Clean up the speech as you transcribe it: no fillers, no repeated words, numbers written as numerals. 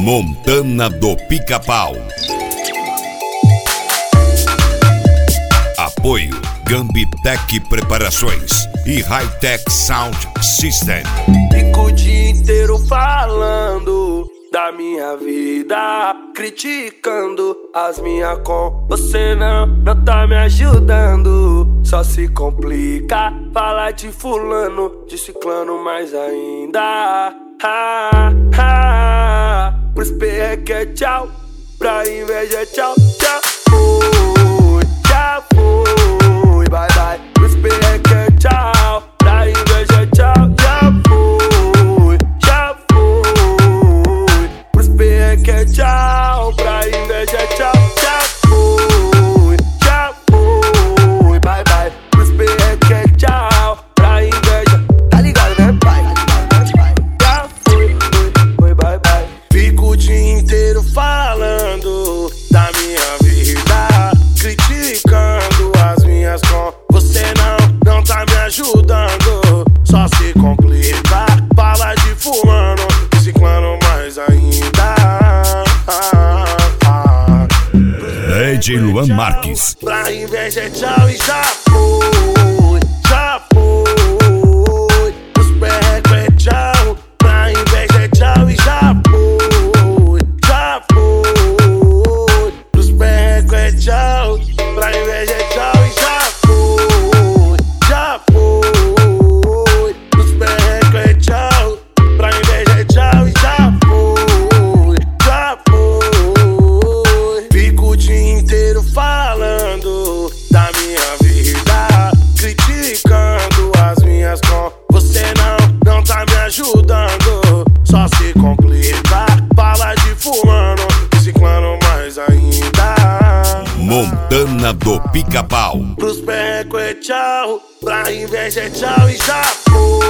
Montana do Pica-Pau. Apoio Gambitec Preparações e Hightech Sound System. Fico o dia inteiro falando da minha vida, criticando as minhas com você não tá me ajudando. Só se complica falar de fulano, de ciclano mais ainda. Pros perreque é tchau, pra inveja é tchau, tchau. Já foi, bye bye. Pros perreque é tchau, pra inveja é tchau, já foi, já foi. Pros perreque é tchau, pra inveja é tchau, já foi, bye bye. Pros perreque é tchau, pra inveja, tá ligado né pai? Já foi, bye bye. Fico o dia inteiro falando da minha vida, criticando as minhas com você não tá me ajudando. Só se complica, fala de fulano e ciclano mais ainda. DJ Luan Marques. Pra inveja é tchau e já foi, já foi. Os perrecos é tchau, pra inveja é tchau e já foi, já foi. Os perrecos é tchau, pra inveja é tchau e já foi, já foi. Os perrecos é tchau, pra inveja é tchau e já foi, já foi. Fico o dia inteiro falando da minha vida, criticando as minhas com você não tá me ajudando. Só se complica, fala de fulano e ciclano mais ainda. Montana do Pica-Pau. Pros perrecos é tchau, pra inveja é tchau e já foi.